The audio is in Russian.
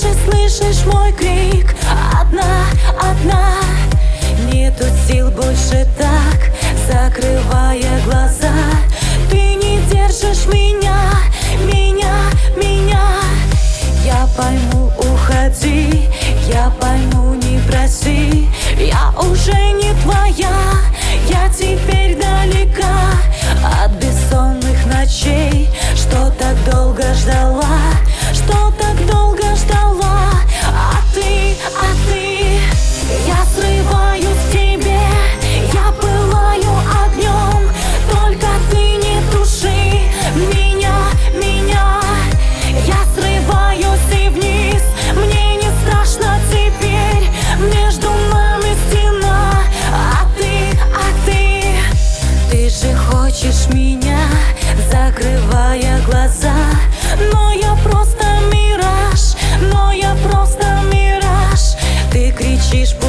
слышишь мой крик? Одна, одна. Нету сил больше так, закрывая глаза. Ты не держишь меня, меня, меня. Я пойму, уходи, я пойму, не проси. Я уже не твоя, я теперь далека от бессонных ночей, что так долго ждала, что так долго ждала. А ты, я срываюсь к тебе, я пылаю огнем, только ты не туши меня, меня. Я срываюсь и вниз, мне не страшно теперь, между нами стена. А ты же хочешь меня, закрывая глаза. Но я просто мираж, но я просто мираж. Ты кричишь